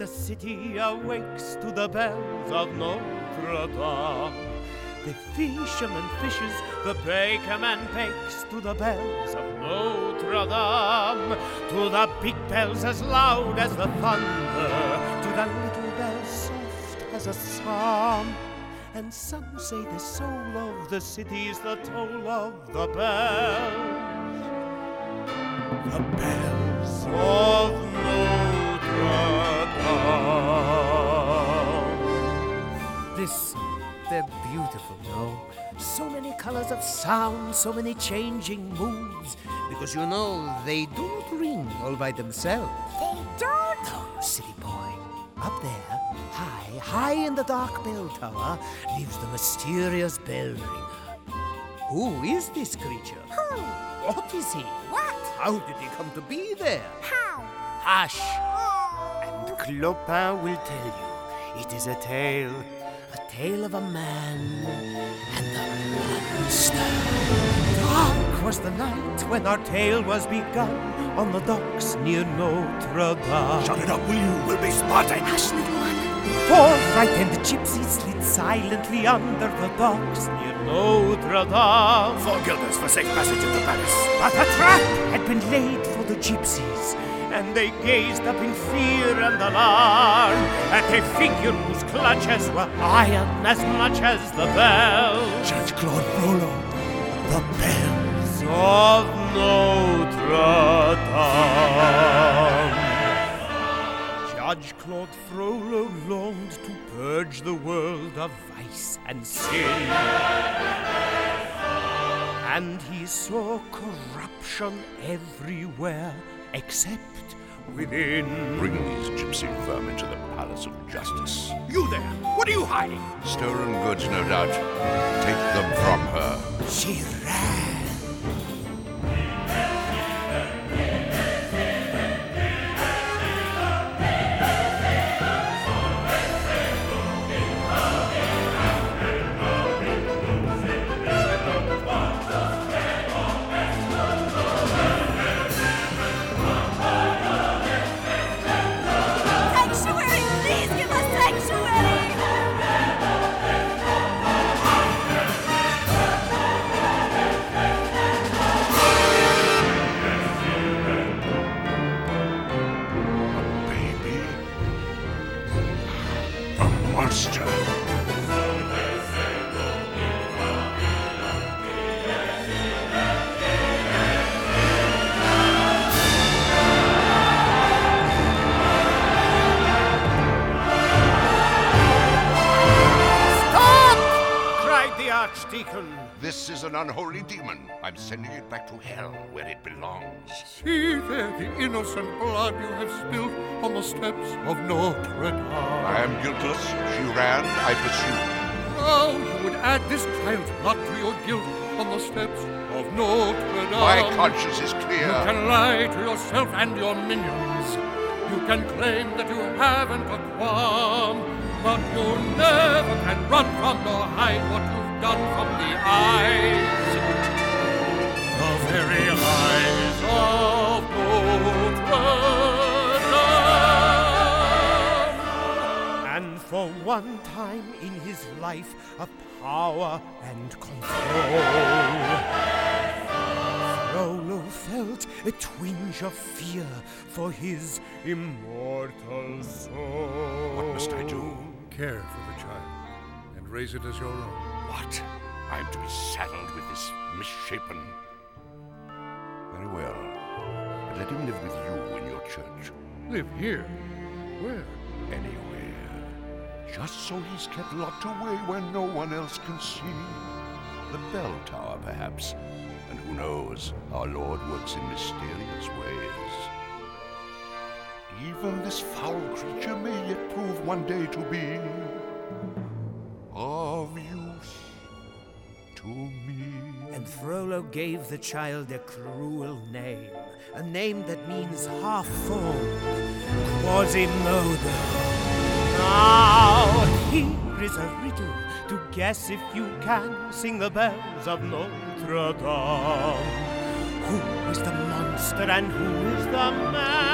the city awakes to the bells of Notre Dame. The fisherman fishes, the bakerman bakes to the bells of Notre Dame. To the big bells as loud as the thunder, to the little bells soft as a psalm. And some say the soul of the city's the toll of the bells. The bells of Notre Dame. They're beautiful, no? So many colors of sound, so many changing moods. Because you know, they do not ring all by themselves. They don't? No, silly boy. Up there, high in the dark bell tower, lives the mysterious bell ringer. Who is this creature? Who? What is he? What? How did he come to be there? How? Hush! Oh. And Clopin will tell you. It is a tale of a man and a monster. Dark was the night when our tale was begun on the docks near Notre Dame. Shut it up, will you? We'll be spotted. Hush, little one. Four frightened gypsies slid silently under the docks near Notre Dame. 4 guilders for safe passage into Paris. But a trap had been laid for the gypsies, and they gazed up in fear and alarm at a figure whose clutches were iron as much as the bells. Judge Claude Frollo, the bells of Notre Dame. Judge Claude Frollo longed to purge the world of vice and sin. And he saw corruption everywhere except within. Bring these gypsy vermin to the Palace of Justice. You there! What are you hiding? Stolen goods, no doubt. Take them from her. She ran. Monster. Stop! Cried the Archdeacon. This is an unholy demon. I'm sending it back to hell, where it belongs. See there the innocent blood you have spilled on the steps of Notre Dame. I am guiltless. She ran. I pursued. Now you would add this child's blood to your guilt on the steps of Notre Dame. My conscience is clear. You can lie to yourself and your minions. You can claim that you haven't a qualm, but you never can run from nor hide what you've done from the eyes. The very eyes of Notre Dame. And for one time in his life of power and control, Frollo felt a twinge of fear for his immortal soul. What must I do? Care for the child and raise it as your own. What? I am to be saddled with this misshapen... Very well. But let him live with you in your church. Live here? Where? Anywhere. Just so he's kept locked away where no one else can see. The bell tower, perhaps. And who knows, our Lord works in mysterious ways. Even this foul creature may yet prove one day to be of use to me. And Frollo gave the child a cruel name, a name that means half-formed, Quasimodo. Now, here is a riddle to guess if you can sing the bells of Notre Dame. Who is the monster and who is the man?